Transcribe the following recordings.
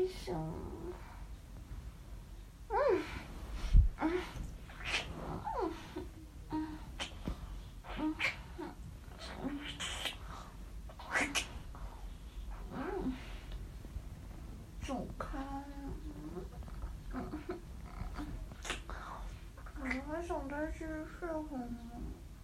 为什么？走开！我还想再继续睡会儿呢。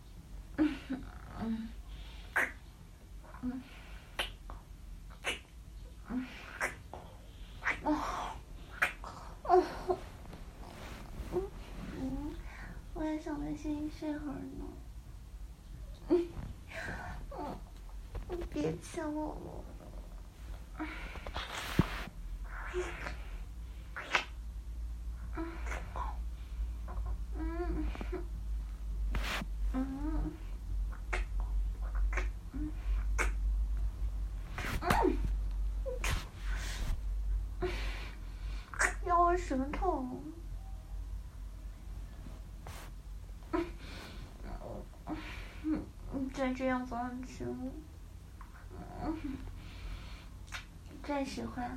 我也想再先睡会儿呢。别抢我了。要我舌头。再这样走上去，再喜欢。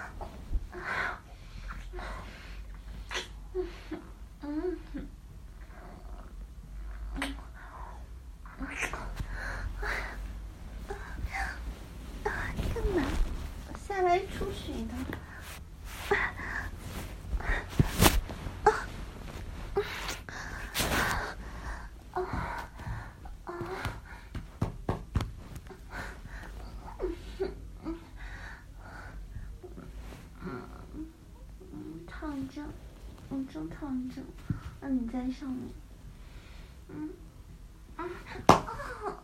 干嘛？下来出血的。躺着，我就躺着，那你在上面。